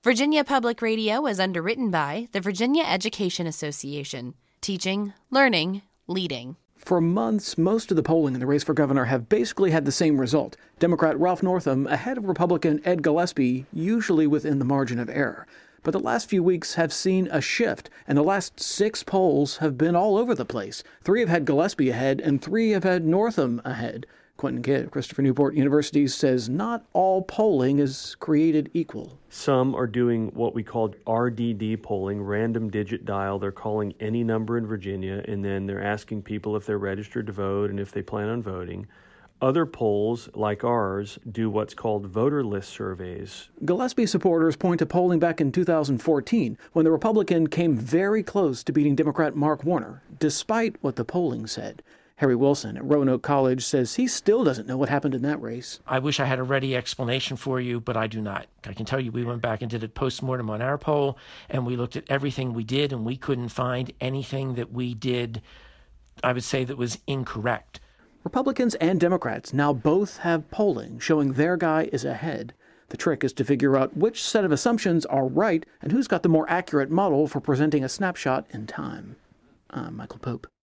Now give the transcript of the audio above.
Virginia Public Radio is underwritten by the Virginia Education Association. Teaching, learning, leading. For months, most of the polling in the race for governor have basically had the same result. Democrat Ralph Northam ahead of Republican Ed Gillespie, usually within the margin of error. But the last few weeks have seen a shift, and the last 6 polls have been all over the place. 3 have had Gillespie ahead, and 3 have had Northam ahead. Quentin Kidd, Christopher Newport University, says not all polling is created equal. Some are doing what we call RDD polling, random digit dial. They're calling any number in Virginia, and then they're asking people if they're registered to vote and if they plan on voting. Other polls, like ours, do what's called voter list surveys. Gillespie supporters point to polling back in 2014, when the Republican came very close to beating Democrat Mark Warner, despite what the polling said. Harry Wilson at Roanoke College says he still doesn't know what happened in that race. I wish I had a ready explanation for you, but I do not. I can tell you we went back and did a postmortem on our poll, and we looked at everything we did, and we couldn't find anything that we did, I would say, that was incorrect. Republicans and Democrats now both have polling showing their guy is ahead. The trick is to figure out which set of assumptions are right and who's got the more accurate model for presenting a snapshot in time. I'm Michael Pope.